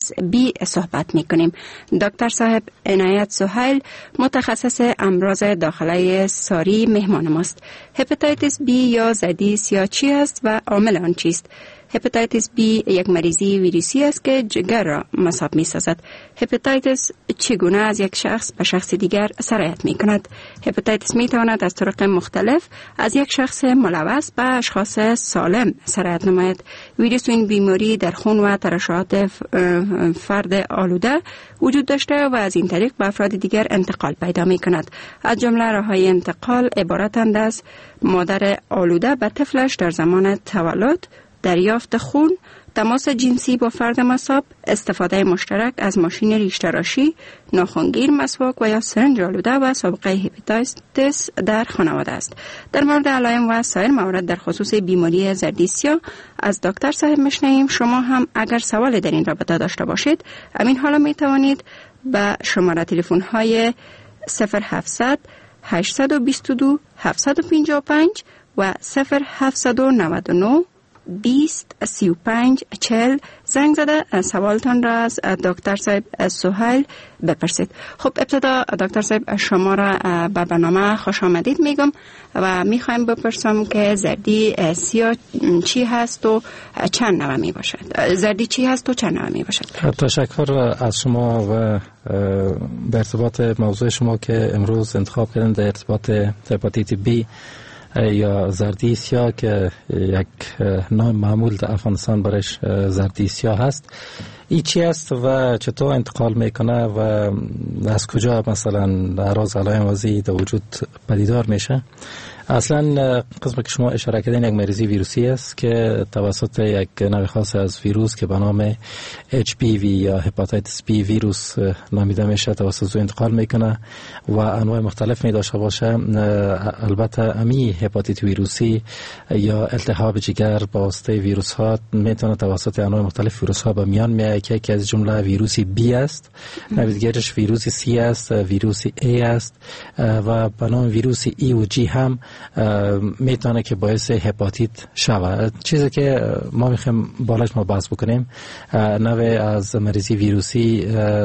هپاتیتس بی صحبت میکنیم. دکتر صاحب عنایت سهیل متخصص امراض داخله ساری مهمان ماست. هپاتیتس بی یا زدیس یا چی است و عامل آن چیست؟ هپاتیتس بی یک مریضی ویروسی است که جگر را مصاب می سازد. هپاتیتس چگونه از یک شخص به شخص دیگر سرایت می کند؟ هپاتیتس می تواند از طرق مختلف از یک شخص ملوث به اشخاص سالم سرایت نماید. ویروس این بیماری در خون و ترشحات فرد آلوده وجود داشته و از این طریق به افراد دیگر انتقال پیدا می کند. از جمله راههای انتقال عبارتند از مادر آلوده به طفلش در زمان تولد، دریافت خون، تماس جنسی با فرد مصاب، استفاده مشترک از ماشین ریش‌تراشی، ناخنگیر، مسواک و یا سرنج آلوده و سابقه هپاتیتس در خانواده است. در مورد علائم و سایر موارد در خصوص بیماری زردیسیا از دکتر صاحب میشنویم. شما هم اگر سوال در این رابطه داشته باشید، همین حالا می توانید به شماره تلفن های 0700 822 755 و 0799 20 35 40 زنگ زده سوالتان را از دکتر صاحب سهیل بپرسید. خب ابتدا دکتر صاحب شما را به برنامه خوش آمدید میگم و میخوایم بپرسم که زردی سیا چی هست و چند نوع می باشد؟ زردی چی هست و چند نوع می باشد؟ تشکر از شما و به ارتباط موضوع شما که امروز انتخاب کردن در ارتباط هپاتیت بی یا زردیسیا که یک نام معمول در افغانستان برش زردیسیا هست. این چی است و چطور انتقال میکنه و از کجا مثلا اعراض علائم وضعی در وجود پدیدار میشه؟ اصلا قسمی که شما اشاره کردین یک مریضی ویروسی است که توسط یک نوع خاص از ویروس که به نام HPV یا هپاتیتس بی ویروس نامیده میشه توسط او انتقال میکنه و انواع مختلف می داشته باشه. البته امی هپاتیت ویروسی یا التهاب جگر با واسطه ویروس ها میتونه توسط انواع مختلف ویروس ها به میان میاد که از جمله ویروسی بی است، نوع دیگرش ویروسی سی است، ویروسی ای است و به نام ویروسی ای و جی هم میتونه که باعث هپاتیت شود. چیزی که ما میخوایم بالاش ما بحث بکنیم نوع از مریضی ویروسی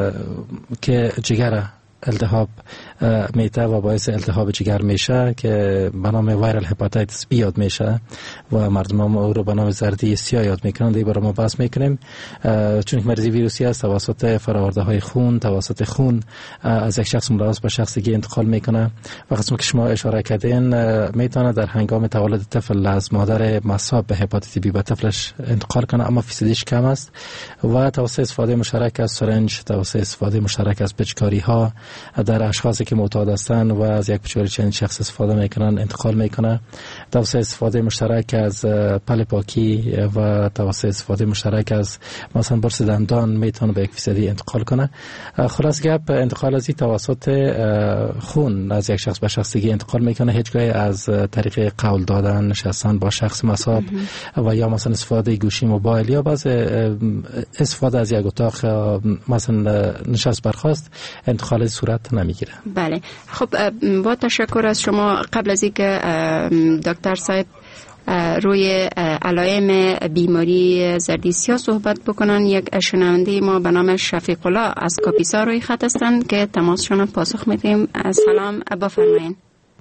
که جگر التهاب میته و باعث التهاب جگر میشه که به نام وایرال هپاتیتس بی یاد میشه و مردم هم او رو به نام زردی سیا یاد میکنن. دیگه برای ما بحث میکنیم چون مریضی ویروسی است توسط فراورده های خون توسط خون از یک شخص ملوث به شخص دیگه انتقال میکنه و قسمی که شما اشاره کردین میتونه در هنگام تولد طفل از مادر مصاب به هپاتیت بی به طفلش انتقال کنه، اما فیصدیش کم است و توسط استفاده مشترک از سرنج، توسط استفاده مشترک از پچکاری ها در اشخاصی که معتاد هستند و از یک پچکاری چند شخص استفاده میکنن انتقال میکنه. توسط استفاده مشترک از پل پاکی و توسط استفاده مشترک از مثلا برس دندان میتونه به 1% انتقال کنه. خلاص گپ انتقال از توسط خون از یک شخص به شخص دیگه انتقال میکنه، هیچگاه از طریق قول دادن، نشستن با شخص مصاب و یا مثلا استفاده گوشی موبایل یا بعض استفاده از یک اتاق مثلا نشست برخاست انتقال صورت نمیگیره. بله، خب با تشکر از شما. قبل از اینکه دکتر صاحب روی علائم بیماری زردیسیا صحبت بکنن، یک شنونده ما به نام شفیق الله از کاپیسا روی خط هستند که تماسشون پاسخ میدیم. سلام، بفرمایید.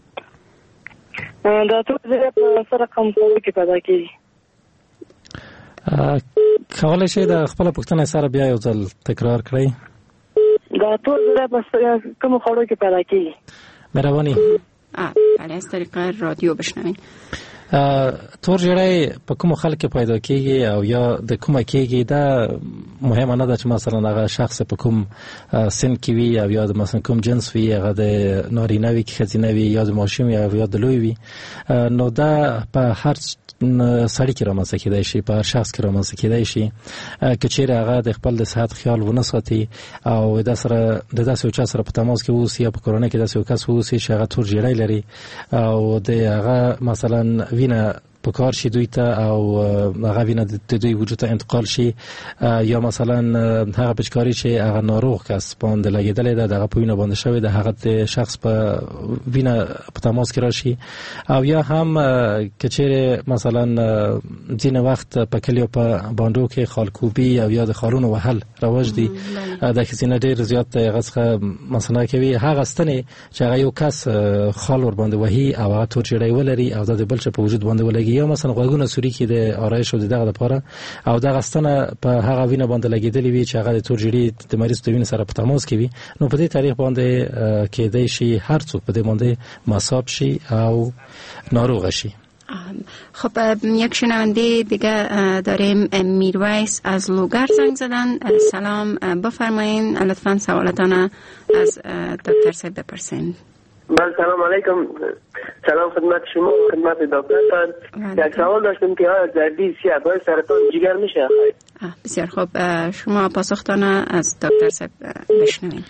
دکتر زه رقم که پیدا کیږي کولای شئ د خپل پوښتنه سره بیا یو ځل تکرار کړئ؟ دکتر زه په کوم خواړو کې پیدا کیږي؟ مهرباني. بله، از طریق رادیو بشنوین. تور جړی په کوم خلک پیدا کیږي او یا د کومه کیږي دا مهمه نه ده چې مثلا هغه شخص په کوم سن کې وي او یا مثلا کوم جنس وي، هغه د نارینه وي که ښځینه وي یا د ماشوم وي او یا د لوی وي. نو دا په هر سړی کې رامنځته کېدای شي، په هر شخص کې رامنځته کېدای شي که چیرې هغه د خپل د صحت خیال ونه ساتي او د داسې یو چا سره په تماس کې واوسي یا په کورنۍ کې داسې یو کس واوسي چې هغه تور جړی لري او د هغه مثلا وینه پکار شي دوی ته او هغه وینه د دوی وجود ته انتقال شي یا مثلا هغه پچکاری چې هغه ناروغ کس باندې لګیدلې ده دغه په وینه باندې شوی ده هغه د شخص په وینه په تماس کې راشي او یا هم کچېره مثلا ځینې وخت په کلیو په باندو کې خالکوبي او یا د خالونو وهل رواج دي د کسینه ډېر زیات غسخه مثلا کوي هغه ستنې چې هغه یو کس خال ور باندې وهي او هغه تورجړی ولري او د بل څه په وجود باندې ولګي یا مثلا غوګونه سوري کې د آرایش او دغه لپاره او دغه ستنه په هغه وینه باندې لګیدلې وي چې هغه د تورجړی د مریض د وینې سره په تماس کې وي نو په دې تاریخ باندې کېدای شي هر څوک په دې باندې مصاب شي او ناروغ شي. خب یک شنونده دیگه داریم میرویس از لوگر زنگ زدن. سلام بفرمایین لطفاً سوالتان از دکتر صاحب بپرسین. بله سلام علیکم. سلام خدمت شما خدمت دکتر. یک سوال داشتم که آیا زردی سیاه باعث سرطان جگر میشه؟ بسیار خوب شما پاسختان از دکتر صاحب بشنوین.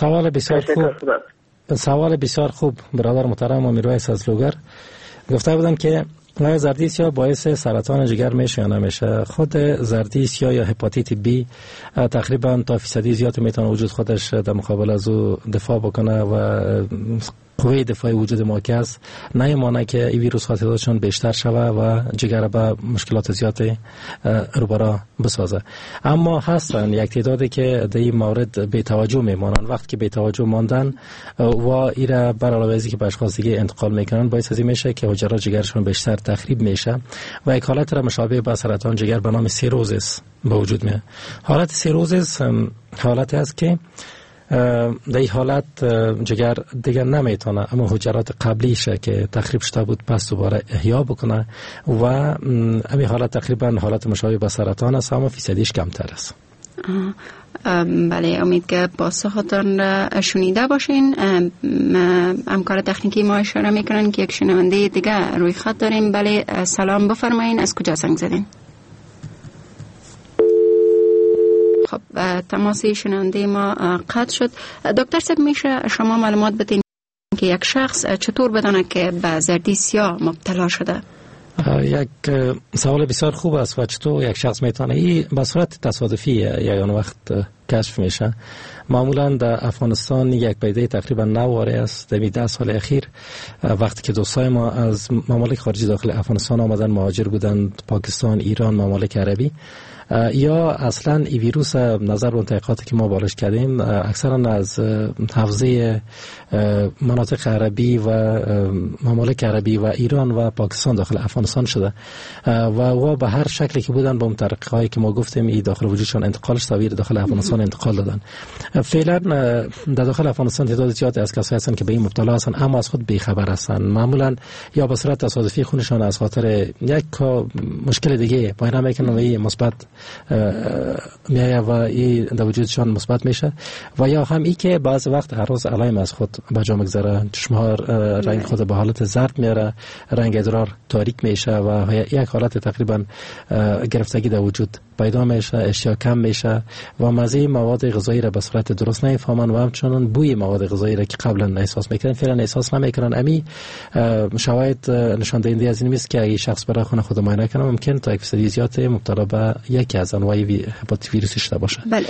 سوال بسیار خوب برادر محترم میرویس از لوگر گفته بودن که آیا زردی سیاه باعث سرطان جگر میشه یا نمیشه. خود زردی سیاه یا هپاتیت بی تقریبا تا فیصدی زیاد میتونه وجود خودش در مقابل از او دفاع بکنه و قوه دفاعی وجود ما که است نمیمانه که این ویروس ها تعدادشون بیشتر شوه و جگر به مشکلات زیادی روبرا بسازه. اما هستن یک تعدادی که در این مورد بی توجه میمانن. وقتی که بی توجه ماندن و ایره بر علاوه ازی که به اشخاص دیگه انتقال میکنن باعث ازی میشه که حجرات جگرشون بیشتر تخریب میشه و یک حالت را مشابه با سرطان جگر به نام سیروزیس به وجود میاد. حالت سیروزیس حالتی است که در این حالت جگر دیگر نمیتونه اما حجرات قبلیشه که تخریب شده بود پس دوباره احیا بکنه و همین حالت تقریبا حالت مشابه با سرطان است اما فیصدیش کمتر است. بله امید که پاسختان را شنیده باشین. همکار تکنیکی ما اشاره میکنن که یک شنونده دیگه روی خط داریم. بله سلام بفرمایین از کجا زنگ زدین؟ خب تماسی شنونده ما قطع شد. دکتر صاحب میشه شما معلومات بدین که یک شخص چطور بدانه که به زردی سیاه مبتلا شده؟ یک سوال بسیار خوب است و چطور یک شخص میتونه این به صورت تصادفی یا وقت کشف میشه. معمولا در افغانستان یک پیده تقریبا 9 واره است در 10 سال اخیر وقتی که دوستای ما از ممالک خارجی داخل افغانستان آمدن مهاجر بودند پاکستان ایران ممالک عربی یا اصلا این ویروس نظر به تحقیقاتی که ما بالش کردیم اکثرا از حوزه مناطق عربی و ممالک عربی و ایران و پاکستان داخل افغانستان شده و به هر شکلی که بودن با مترقه‌هایی که ما گفتیم این داخل وجودشون انتقالش تاویر داخل افغانستان انتقال دادن. فعلا در داخل افغانستان تعداد زیادی از کسایی هستند که به این مبتلا هستند اما از خود بی‌خبر هستند. معمولا یا به صورت تصادفی خونشان از خاطر یک مشکل دیگه پایین میکنن و مثبت میایه و این در وجودشان مثبت میشه و یا هم ای که بعض وقت هر روز علائم از خود به جا میگذاره. چشمها رنگ خود به حالت زرد میاره رنگ ادرار تاریک میشه و یک حالت تقریبا گرفتگی در وجود پیدا میشه اشتها کم میشه و مزه مواد غذایی را به صورت درست نمیفهمن و همچنان بوی مواد غذایی را که قبلا احساس میکردن فعلا احساس نمیکنن. امی شواهد نشان دهنده از این میست که اگه شخص برای خود خود معاینه کنه ممکن تا 1% زیاد مبتلا به یکی از انواع هپاتیت ویروسی شده باشه. بله.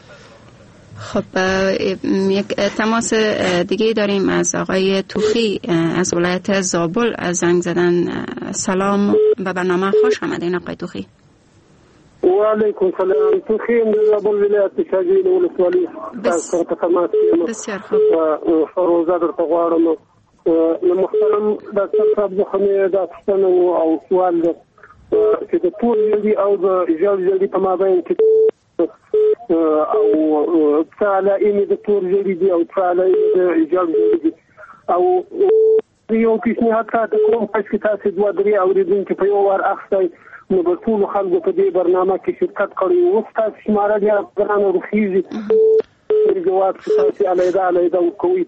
خب یک تماس دیگه داریم از آقای توخی از ولایت زابل از زنگ زدن. سلام و برنامه خوش آمدین آقای توخی. و علیکم سلام. توخی من زابل ولایت شاجین ولسوالی بسیار خوب و فروزه در تغوارم محترم دکتر صاحب زخمی داستان او سوال ده چې د تور جلدي او د ژیړ جلدي په مابین کې او څه علائم د تور جلدي دي او څه علائم د ژیړ جلدي دي او یو پیشنهاد تاسو کوم چې تاسو دوه درې اوریدونکو په یو وار اخستای نو به ټول خلکو په دې برنامه کې شرکت کړی او تاسو شماره بیا ګرانه روخیږي جواب تاسو علیده کوي.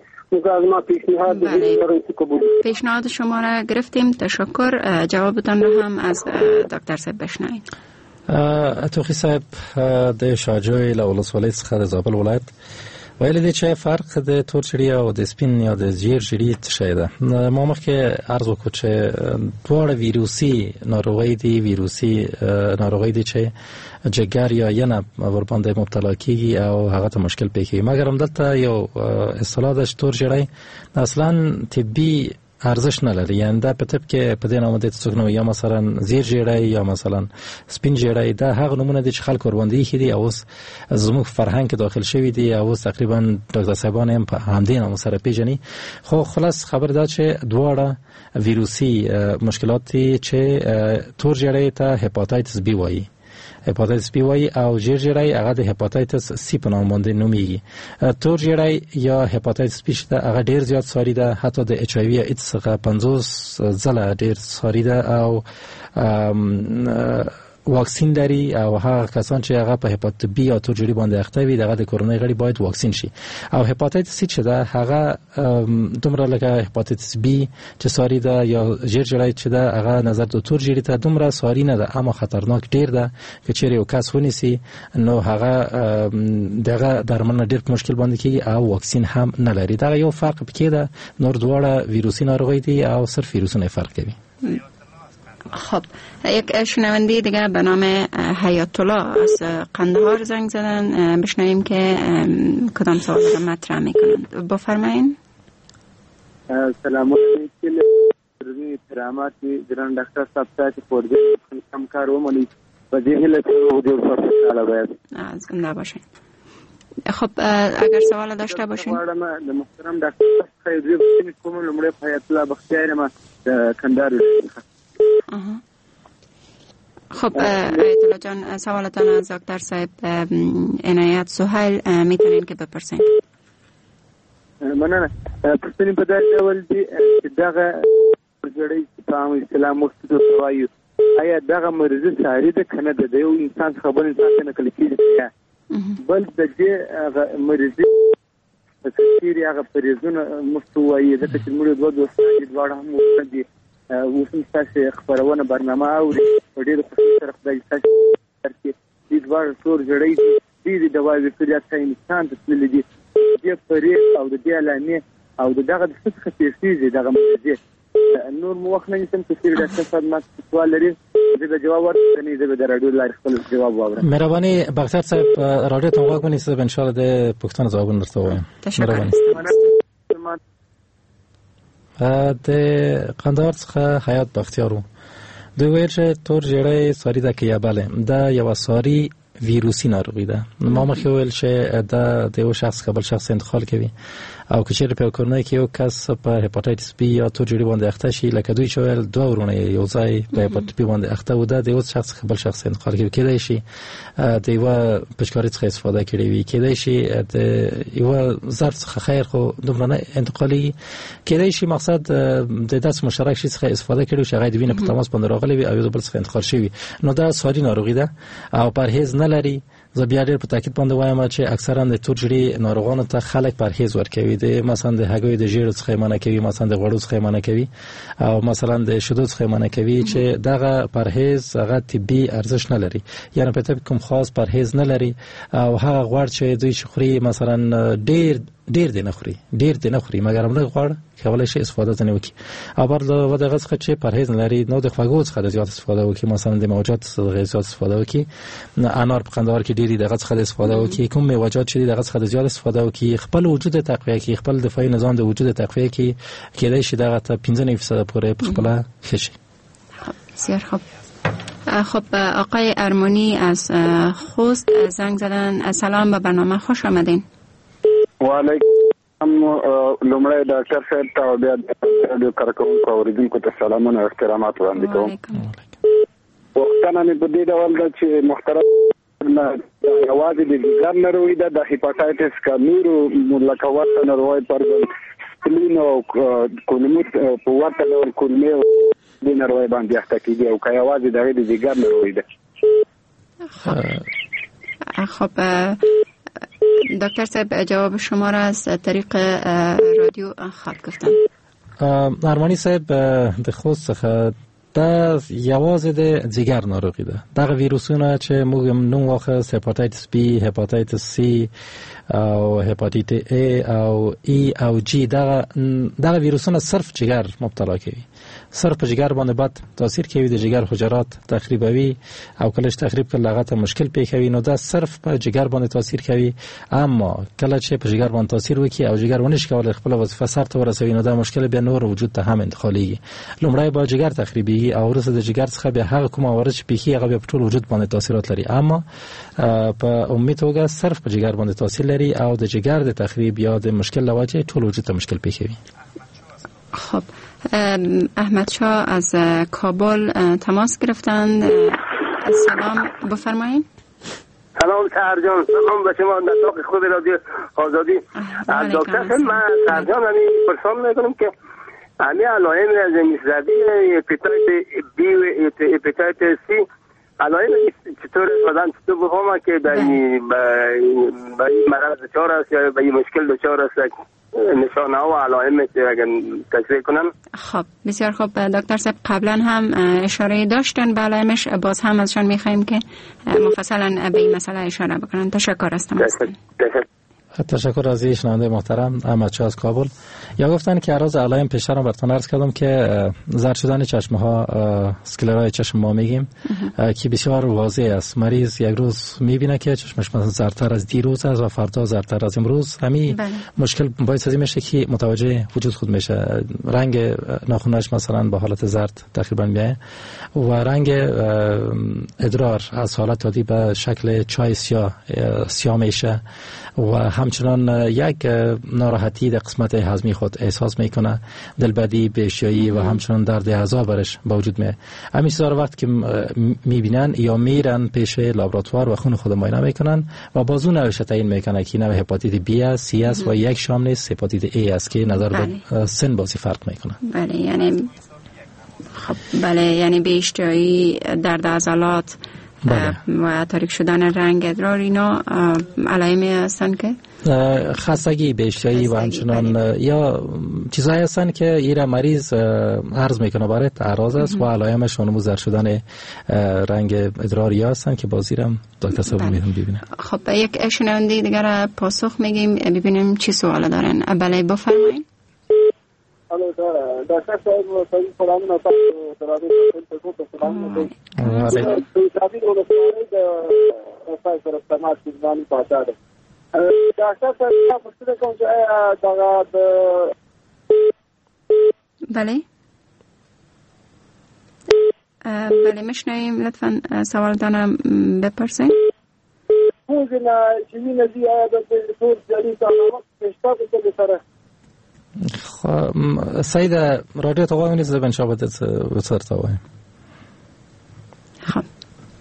پیشنهاد شما را گرفتیم. تشکر. جوابتان را هم از دکتر صاحب بشنویم. توخی صاحب د شاجوی له ولسوالۍ څخه د زابل ولایت ویل دي چې فرق د تور جړی او د سپین یا د زیړ جړی څه شی ده. ما مخکې عرض وکړ چې دواړه ویروسي ناروغۍ دي، ویروسي ناروغۍ دي چې جګر یا ینه ور باندې مبتلا کیږي او هغه ته مشکل پیښیږي. مګر همدلته یو اصطلاح ده تور جړی اصلا طبي ارزش نه لري، یعنی دا په طب کې په دې نامه د څوک نو یا مثلا زیر جړی یا مثلا سپین جړی، دا هغه نمونه دي چې خلک ور باندې خېدي او اوس زموږ فرهنګ کې داخل شوی دي او اوس تقریبا ډاکټر صاحبان هم په همدې نامه سره پیژني. خو خلاص خبر دا چې دواړه ویروسي مشکلات دي چې تور جړی ته هپاتایتس بی وایي، هپاتایتس بی وای او زیر جړی هغه د هپاتایتس سی په نوم باندې نومیږي. تور جړی یا هپاتایتس بی شته هغه ډیر زیات ساري ده، حتی د اچ ای وی ایدز څخه 50 ځله ډیر ساري ده او واکسین لري او هغه کسان چې هغه په هپاتایتس بی یا تور جړی باندې اخته وي دغه د کورونای غړي باید واکسین شي. او هپاتایتس سی چې ده هغه دومره لکه هپاتایتس بی چې ساری ده یا زیر جړی چې ده هغه نظر د تور جړی ته دومره ساری نه ده، اما خطرناک ډیر ده که چیرې یو کس ونیسي نو هغه دغه درملنه ډیر مشکل باندې کیږي او واکسین هم نه لري. دا یو فرق پکې ده، نور دواړه ویروسي ناروغي دي او صرف ویروسونه فرق کوي. خب یک شنونده دیگه به نام حیات الله از قندهار زنگ زدن، بشنویم که کدام سوال را مطرح میکنند. بفرمایید. سلام علیکم. روی احترامات جناب ډاکټر صاحب ته پورډ کم کارو مونږ په دې هله ته د فرصت باید زنده باشین. خب اگر سوال داشته باشین. د محترم ډاکټر خیری کوم لمړی حیات الله بختیار ما کندهار. خب آیت الله جان سوالتان از دکتر صاحب عنایت سهیل میتونین که بپرسین. مننه. پرسپین په داسې ډول دي چې دغه جړی په اسلام مستو توایو آیا دغه مرزه ساری ده کنه د یو انسان خبر انسان نه کلی کیږي بل د دې مرزه تفسیر هغه پریزونه مستوایي د چې موږ دوه دوستان دواړه هم وکړي وسم تاسو خبرونه برنامه او ډېر خوشاله سره خدای تاسو چې دې دوه څور جړی دي د دواوی کړیا ته انسان ته تللی دي د پرې او د دې اعلانې او دغه د څه خصيصي دغه مزه نور مو وخت نه سم تفسیر د څه ما سوال لري د جواب ورکړنی د رادیو لار خپل جواب واورم. مهرباني بختیار صاحب رادیو ته وګورئ ونی سبب ان شاء الله د پښتون ځوابونه درته وایم. مهرباني. د قندهار څخه حیات بختیارو دوی ویل چې تور جړی ساری ده کې یا بله دا یو ساری ویروسی ناروغي ده. ما مخکې ویل چې دا د یو شخص قبل شخص انتقال کوي او که چیرې په کورنۍ کې یو کس په هپاتایتس بی یا تور جړی باندې اخته شي لکه دوی چې ویل دوه ورونه یو ځای په هپاتایتس بی باندې اخته و د یو شخص قبل شخص انتقال کوي. کېدای شي د یو پشکاری څخه استفاده کړي وي، کېدای شي د یو ظرف څخه خیر خو دومره نه انتقالي، کېدای شي مقصد د داس مشترک شي څخه استفاده کړي چې هغه د وینې په تماس باندې راغلي وي او یو بل څخه انتقال شي. نو دا ساری ناروغي ده او پرهیز نه لري. زه بیا ډېر په تاکید باندې وایم چې اکثرا د تور جړی ناروغانو ته خلک پرهیز ورکوي، د مثلا د هګۍ د ژیړو څخه منع کوي، مثلا د غوړو څخه منع کوي او مثلا د شیدو څخه منع کوي چې دغه پرهیز هغه طبي ارزش نه لري، یعنی په کوم خاص پرهیز نه لري او هغه غوړ چې دوی خوري مثلا ډیر دی نه خوري مګر موږ غواړو کولای شي استفاده ځنه وکړي او بر له دغه څخه چې پرهیز نه لري نو د خوږو څخه زیات استفاده وکړي، مثلا د موجات څخه زیات استفاده وکړي. انار په قندهار کې ډیری دغه څخه استفاده وکړي، کوم میوه‌جات چې دغه څخه زیات استفاده وکړي، خپل وجود تقویه کې خپل دفاعي نظام د وجود تقویه کې کېدای شي دغه ته 15% پورې په خپل خشي. بسیار خوب. خب آقای ارمانی از خوست زنگ زدن. سلام به برنامه، خوش آمدین. و علیکم لومړی ډاکټر صاحب ته او بیا د کارکونکو اوریدونکو ته سلامونه او احترامات وړاندې کوم. وختونه مې په دې ډول ده چې محترم یوازې د ځګر ناروغي ده، د هپاتایتس کا نورو لکه ورته ناروغۍ پر سپلین او کولموس په ورته ډول کولمې د ناروغۍ باندې اخته کېږي او که یوازې د ځګر ناروغي ده. خب دکتر صاحب جواب شما را از طریق رادیو خط گفتن. ارمانی صاحب د خوست څخه دا یوازې د جگر ناروغي ده. دغه ویروسونه چې موږ نوم واخیست، هپاتایتس بی، هپاتایتس سی او هپاتیت ای او ای او جی، دغه ویروسونه صرف جگر مبتلا کوي، صرف په جگر باندې بد تاثیر کوي، د جگر حجرات تخریبوي او کلهش تخریب کله هغه ته مشکل پیښوي. نو دا صرف په جگر باندې تاثیر کوي، اما کله چې په جگر باندې تاثیر وکړي او جگر ونشي کولای خپل وظیفه سرته ورسوي، نو دا مشکل به نور وجود ته هم انتقالېږي. لومړی با جگر تخریبي او وروسته د جگر څخه به هغه کوم موارد چې پیښي هغه په ټول وجود باندې تاثیرات لري، اما په عمومي توګه صرف په جگر باندې تاثیر لري او د جگر د تخریب یا د مشکل لواجه ټول وجود ته مشکل پیښوي. خب احمد شاه از کابل تماس گرفتند. سلام بفرمایید. سلام سرجان، سلام به شما در اتاق خود رادیو آزادی. از دکتر من سرجان پرسان میکنم که همه علائم از میزدی هپاتیت بی و هپاتیت سی علائم چطور بدن چطور بفهمم که به این مرض دچار است یا به این مشکل دچار است، نشانه ها و علائم اگر تشریح کنم؟ خب بسیار خوب دکتر صاحب، قبلا هم اشاره داشتن به علائمش، باز هم ازشان میخوایم که مفصلا به این مسئله اشاره بکنن. تشکر از تماستون. تشکر از شنونده محترم احمد شاه از کابل. یا گفتن که عرض علائم پیشتر رو براتون عرض کردم که زرد شدن چشم ها، اسکلرای چشم ما میگیم که بسیار واضح است. مریض یک روز میبینه که چشمش مثلا زردتر از دیروز است و فردا زردتر از امروز. همین مشکل باعث از این میشه که متوجه وجود خود میشه. رنگ ناخنش مثلا به حالت زرد تقریبا میاد و رنگ ادرار از حالت عادی به شکل چای سیاه میشه و همچنان یک ناراحتی در قسمت هضمی خود احساس میکنه، دلبدی، بیشایی و همچنان درد اعضا برش با وجود میاد. همین چیزا وقت که میبینن یا میرن پیش لابراتوار و خون خود معاینه میکنن و بازو نوش تعیین میکنه که نوع هپاتیت بی است، سی است و یک شام نیست هپاتیت ای است که نظر به سن بازی فرق میکنه. بله یعنی خب بله یعنی بیشتری درد عضلات و تاریک شدن رنگ ادرار اینا علائمی هستن که خستگی بیشتری و همچنان یا چیزایی هستن که ایره مریض عرض میکنه برای اعراض است و علائمش اونمو زرد شدن رنگ ادراری هستن که بازیرم دکتر صاحب میتونم ببینه. خب یک شنونده دیگر پاسخ میگیم ببینیم چی سوال دارن. بله بفرمایید. الو دکتر صاحب سلام نصب درادی سلام علیکم. تابعی ولسوالی د اساس سره سماج ځواني پاتاده. دکتر صاحب پوښتنه کوم چې دا بله بله میشنویم، لطفا سوالتان بپرسین. موزنا چې وینې دی د دکتور جلی تعلق پښتو کې سره سید رادیو ته وایي چې بن شابه ورته وایي. خب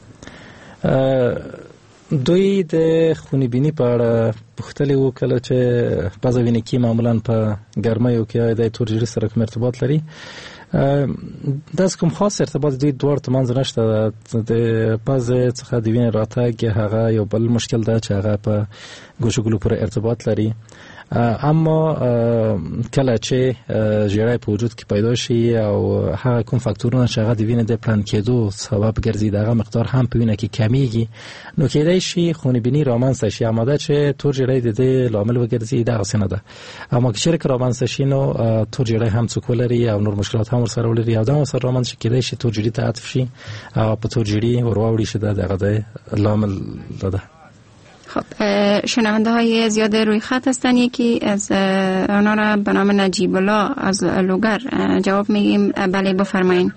دوی د خونی بینی په اړه پوښتلې وو کله چې پزه وینې کې معمولا په ګرمایو کې د تورجری سره کوم ارتباط لري. داس کوم خاص ارتباط دوی دوړ تمنځ نشته. د پزه څخه د وینې راتګ هغه یو بل مشکل ده چې هغه په ګوشګلو پورې ارتباط لري، اما کله چې ژیړی په وجود کې پیدا شي او هغه کوم فاکتورونه چې هغه د وینې د پلان کېدو سبب ګرځي دغه مقدار هم په وینه کې کمیږي، نو کېدای شي خونبیني رامنځته شي. اما دا چې تور ژیړی د دې لامل وګرځي دغسې نه ده، اما که چېرې رامنځته شي نو تور ژیړی هم څوک ولري او نور مشکلات هم ورسره ولري او دا ورسره رامنځته شي، کېدای شي تور ژیړي ته عطف شي او په تور ژیړي ورواوړي شي. دغه د لامل ده. خب شنونده های زیاد روی خط هستن. یکی از آنها را به نام نجیب الله از لوگر جواب میگیم. بله بفرمایین.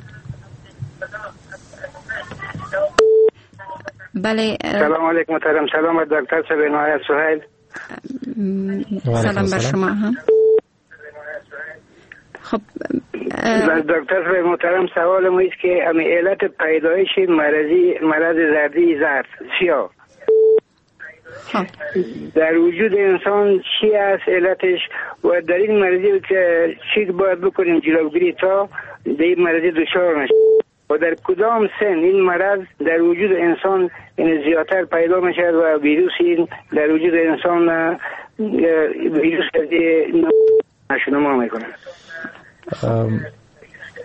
بله سلام علیکم محترم. سلام دکتر صاحب عنایت سهیل. سلام بر شما هم. خب دکتر صاحب محترم سوالم است که همین علت پیدایش مرض زردی زرد سیاه در وجود انسان چی است علتش و در این مرضی که چی باید بکنیم جلوگیری تا در این مرضی دچار نشیم و در کدام سن این مرض در وجود انسان زیادتر پیدا میشد و ویروس این در وجود انسان ویروس نشونما میکنه.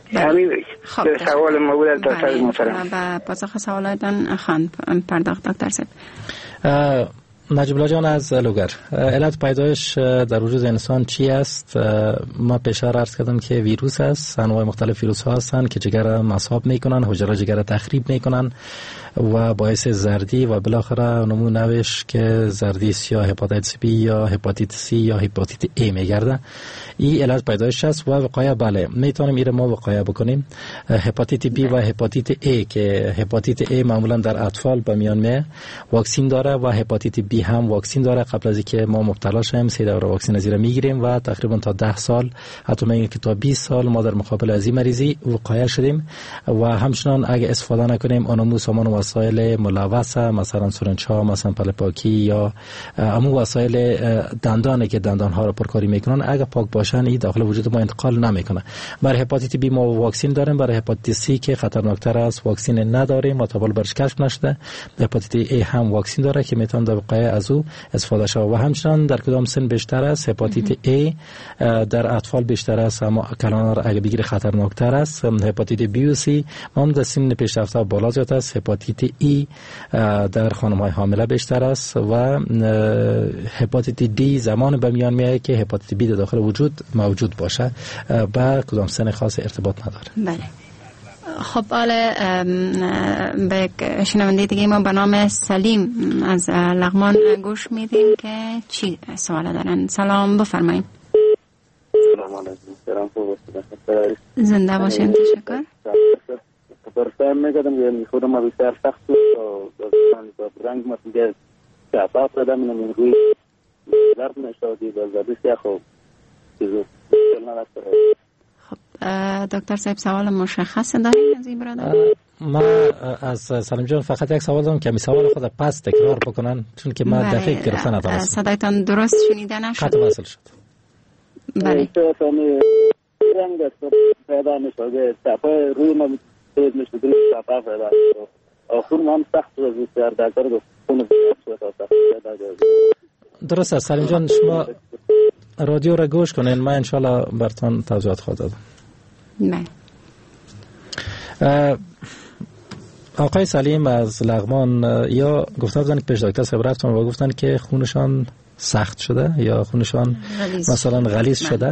همین سوال ما بود از دکتر محترم. و پاسخ سوالاتون خواند پرداخت دکتر صاحب. نجیب الله جان از لوگر، علت پیدایش در وجود انسان چی است؟ ما پیشتر عرض کردم که ویروس است. انواع مختلف ویروس ها هستند که جگر مصاب میکنن، حجره جگر تخریب میکنن و باعث زردی و بالاخره نمو نوش که زردی سیاه هپاتیتس بی یا هپاتیت سی یا هپاتیت ای میگرده. این علت پیدایش است و وقایه بله میتونیم ایره ما وقایه بکنیم. هپاتیت بی و هپاتیت ای که هپاتیت ای معمولا در اطفال به میان میاد واکسین داره و هپاتیت بی هم واکسین داره. قبل از اینکه ما مبتلا شیم 3 دوره واکسین از این میگیریم و تقریبا تا 10 سال حتی میگن که تا 20 سال ما در مقابل از این مریضی وقایه شدیم. و همچنان اگه استفاده نکنیم آنمو سامان و وسایل ملوث مثلا سرنچا مثلا پلپاکی یا امو وسایل دندانه که دندان ها رو پرکاری میکنن اگه پاک باشن این داخل وجود ما انتقال نمیکنه. برای هپاتیت بی ما واکسین داریم، برای هپاتیت سی که خطرناکتر است واکسین نداریم و تا حالا برش کشف نشده. هپاتیت ای هم واکسین داره که میتونه در وقایع از او استفاده شود و همچنان در کدام سن بیشتر است هپاتیت ای در اطفال بیشتر است اما کلان اگه بگیره خطرناکتر است. هپاتیت بی و سی هم در سن پیشرفته بالا زیاد است. هپاتیت ای در خانم های حامله بیشتر است و هپاتیت دی زمان به میان میاد که هپاتیت بی در داخل وجود موجود باشه با کدام سن خاص ارتباط نداره. بله. خب حالا به شنونده دیگه ما به نام سلیم از لغمان گوش میدیم که چی سوال دارن. سلام بفرمایید. سلام علیکم. زنده باشین. تشکر. برسه میگم یه خودم ما بیشتر سخت و رنگ مسیجه شفاف دادم من روی درد نشدی بازدیش خب چیزو خب دکتر صاحب سوال مشخص دارین از این برادر؟ ما از سلیم جان فقط یک سوال دارم که می سوال خود پس تکرار بکنن چون که ما دقیق گرفتن ندارم. صدایتان درست شنیده نشد. خط وصل شد. بله. رنگ است پیدا نشده صفای روی ما تیز میشه روی صفا پیدا شد. آخر ما هم سخت و بسیار دکتر گفت خون زیاد شد تا سخت پیدا شد. درست است سلیم جان شما رادیو را گوش کنین ما انشالله براتون توضیحات خواهم داد. بله. آقای سلیم از لغمان یا گفته بودن که پیش دکتر صاحب رفتن و گفتن که خونشان سخت شده یا خونشان مثلا غلیظ شده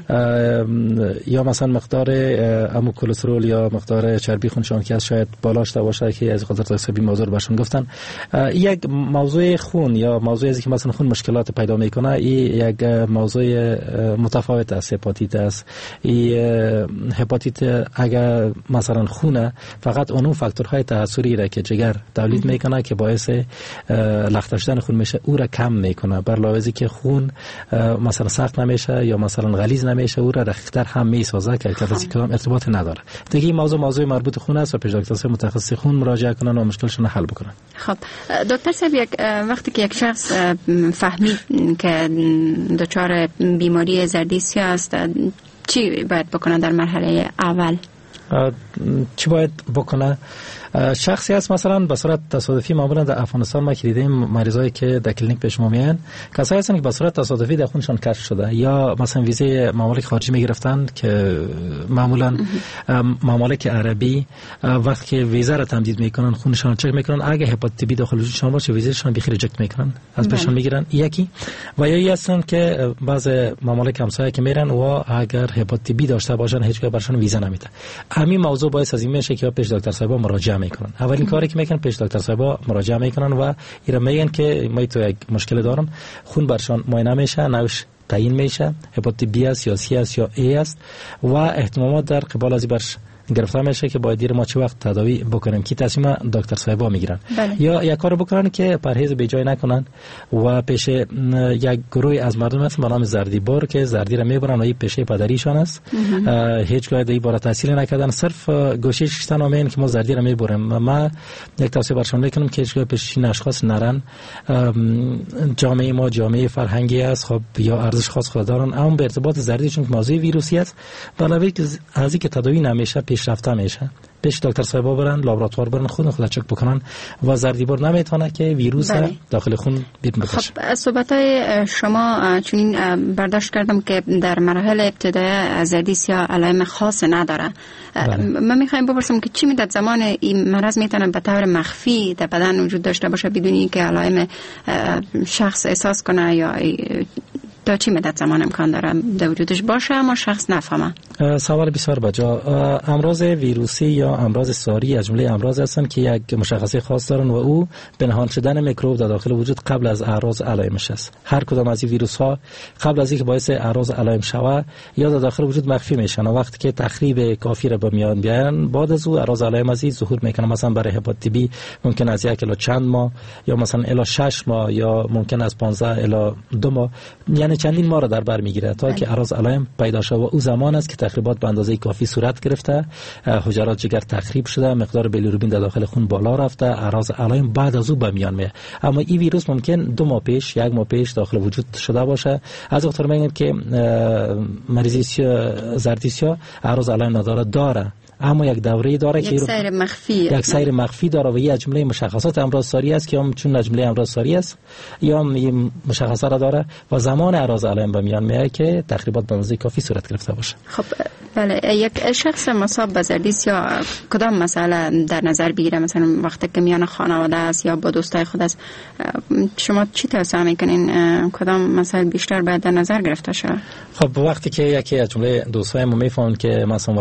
یا مثلا مقدار امو کلسترول یا مقدار چربی خونشان که از شاید بالا شده باشه که از خاطر حسابی موضوع برشون گفتن. یک موضوع خون یا موضوع از که مثلا خون مشکلات پیدا میکنه این یک موضوع متفاوت است. هپاتیت است. این هپاتیت اگر مثلا خونه فقط اون فاکتورهای تاثیری را که جگر تولید میکنه که باعث لخته شدن خون میشه او را کم میکنه. بر لحاظی که خون مثلا سخت نمیشه یا مثلا غلیظ نمیشه او را رقیق‌تر هم میسازه که کسی کدام ارتباط نداره. دیگه این موضوع مربوط خون است و پیش دکتر متخصص خون مراجعه کنن و مشکلشون حل بکنن. خب دکتر صاحب وقتی که یک شخص فهمید که دچار بیماری زردی سیاه است چی باید بکنه در مرحله اول؟ چی باید بکنه؟ شخصی هست مثلا به صورت تصادفی معمولا در افغانستان ما که دیدیم مریضایی که در کلینیک پیش ما میان کسایی هستن که به صورت تصادفی در خونشان کشف شده یا مثلا ویزه ممالک خارجی میگرفتن که معمولا ممالک عربی وقتی که ویزه را تمدید میکنن خونشان چک میکنن اگه هپاتیت بی داخل وجودشان باشه ویزهشان بخیر ریجکت میکنن از پیششان میگیرن. یکی و یا هستن که بعض ممالک همسایه که میرن و اگر هپاتیت بی داشته باشن هیچگاه برشون ویزه نمیده. همین موضوع باعث از این میشه که پیش دکتر صاحب مراجعه میکنن. اولین کاری که میکنن پیش دکتر صاحب مراجعه میکنن و اینا میگن که ما تو یک مشکل دارم خون برشان معاینه میشه نوش تعیین میشه هپاتیت بی است یا سی است یا ای است و احتمالات در قبال از برش گرفته میشه که باید دیر ما چه وقت تداوی بکنیم که تصمیم دکتر صاحبا میگیرن. یا یک کار بکنن که پرهیز به جای نکنن و پیش یک گروه از مردم هست به نام زردی بار که زردی را میبرن و این پیشه پدریشان است هیچگاه در این باره تحصیل نکردن صرف گوشش کشتن و میگن که ما زردی را میبریم. ما یک توصیه برشون میکنم که هیچگاه پیش این اشخاص نرن. جامعه ما جامعه فرهنگی است خب یا ارزش خاص خود دارن اما به ارتباط زردی چون موضوع ویروسی است علاوه از اینکه تداوی نمیشه پیشرفته میشه. پیش دکتر صاحبا برن لابراتوار برن خود چک بکنن و زردیبار نمیتونه که ویروس داخل خون بیرون بکشه. خب صحبت‌های شما چون برداشت کردم که در مراحل ابتدایی زردیس یا علائم خاص نداره. من میخوایم بپرسم که چی مدت زمان این مرض میتونه به طور مخفی در بدن وجود داشته باشه بدون اینکه علائم شخص احساس کنه یا تا چی مدت زمان امکان داره در وجودش باشه اما شخص نفهمه؟ سوال بسیار بجا. امراض ویروسی یا امراض ساری از جمله امراض هستند که یک مشخصه خاص دارن و او پنهان شدن میکروب در داخل وجود قبل از اعراض علائمش است. هر کدام از این ویروس ها قبل از اینکه باعث اعراض علائم شوه یا در داخل وجود مخفی میشن و وقتی که تخریب کافی را به میان بیارن بعد از او اعراض علائم از این ظهور میکنه. مثلا برای هپاتیت بی ممکن از 1 الی چند ماه یا مثلا الی 6 ماه یا ممکن از 15 الی 2 ماه، یعنی چندین ماه را در بر میگیره تا که اعراض علائم پیدا شه و او زمان است که تخریبات به اندازه کافی صورت گرفته، حجرات جگر تخریب شده، مقدار بیلیروبین در داخل خون بالا رفته، اعراض علائم بعد از او به میان میاد. اما این ویروس ممکن 2 ماه پیش 1 ماه پیش داخل وجود شده باشه. از دکتر میگن که مریضی زردیسیا اعراض علائم نداره، داره اما یک دوره داره که یک سیر مخفی داره و این از جمله مشخصات امراض ساری است که هم چون از جمله امراض ساری است یا هم مشخصات را داره و زمان اعراض علائم به میان میاد که تقریبا به اندازه کافی صورت گرفته باشه. خب بله، یک شخص مصاب به زردیس یا کدام مسئله در نظر بگیره؟ مثلا وقتی که میان خانواده است یا با دوستای خود است، شما چی توصیه میکنین کدام مسائل بیشتر باید در نظر گرفته شه؟ خب وقتی که یکی از جمله دوستای ما میفهمن که مثلا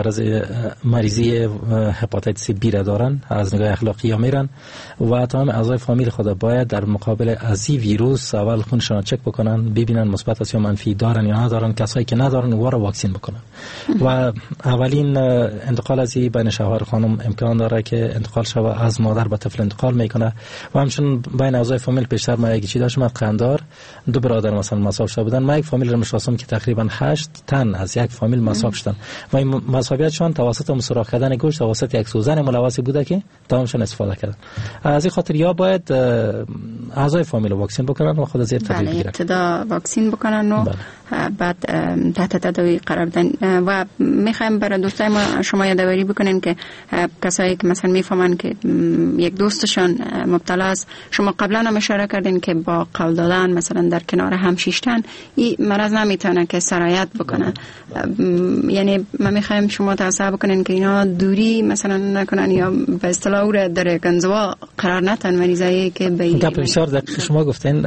مریضی هپاتیت سی بی را دارن، از نگاه اخلاقی ها میرن و تمام اعضای فامیل خود باید در مقابل از این ویروس اول خونشان چک بکنن، ببینن مثبت است یا منفی، دارن یا ندارن. کسایی که ندارن او را واکسین بکنن و اولین انتقال از بین شوهر خانم امکان داره که انتقال شوه از مادر به طفل انتقال میکنه و همچنین بین اعضای فامیل پیشتر ما یکی چی داشتم قندار 2 برادر مثلا مصاب شده بودن. ما یک فامیل را میشناسم که تقریبا 8 تن از یک فامیل مصاب شدن و این مصابیتشون توسط سوراخ کردن گوشت توسط یک سوزن ملوثی بوده که تمامشون استفاده کردن. از این خاطر یا باید اعضای فامیل واکسین بکنن و خود از تدریج بگیرن. ابتدا واکسین بکنن و بعد تحت تداوی قرار بدن. و میخوایم برای دوستای ما شما یادآوری بکنین که کسایی که مثلا میفهمن که یک دوستشون مبتلا است، شما قبلا هم اشاره کردین که با قول دادن مثلا در کنار هم شیشتن این مرض نمیتونه که سرایت بکنه. یعنی ما میخوایم شما توصیه بکنین که اینا دوری مثلا نکنن یا به اصطلاح او در گنزوا قرار ندن مریضایی که به این بسیار دقیق شما گفتین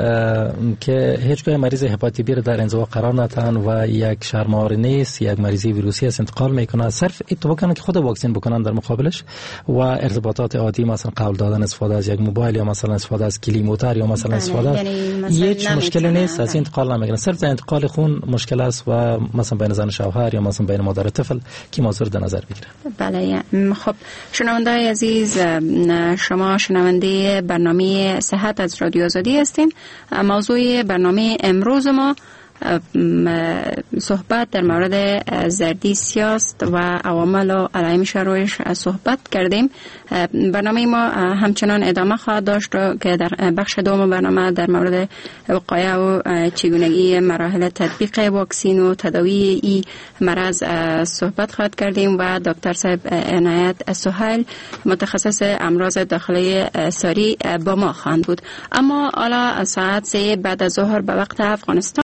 که هیچگاه مریض هپاتیت بی در انزوا قرار ندن و یک شرمار نیست، یک مریضی ویروسی است انتقال میکنه. صرف اتفاق کنه که خود واکسین بکنن در مقابلش و ارتباطات عادی مثلا قول دادن، استفاده از یک موبایل یا مثلا استفاده از کلی موتور یا مثلا استفاده هیچ مشکلی نیست، از انتقال نمیکنه. صرف انتقال خون مشکل است و مثلا بین زن شوهر یا مثلا بین مادر و طفل که موضوع در نظر بگیره. بله. خب شنونده‌های عزیز، شما شنونده برنامه صحت از رادیو آزادی هستین. موضوع برنامه امروز ما صحبت در مورد زردیسی است و عوامل و علائمش رویش صحبت کردیم. برنامه ما همچنان ادامه خواهد داشت که در بخش دوم برنامه در مورد وقایع و چگونگی مراحل تطبیق واکسین و تداوی این مرض صحبت خواهد کردیم و دکتر صاحب عنایت سهیل متخصص امراض داخلی ساری با ما خواهند بود. اما حالا ساعت 3 بعد از ظهر به وقت افغانستان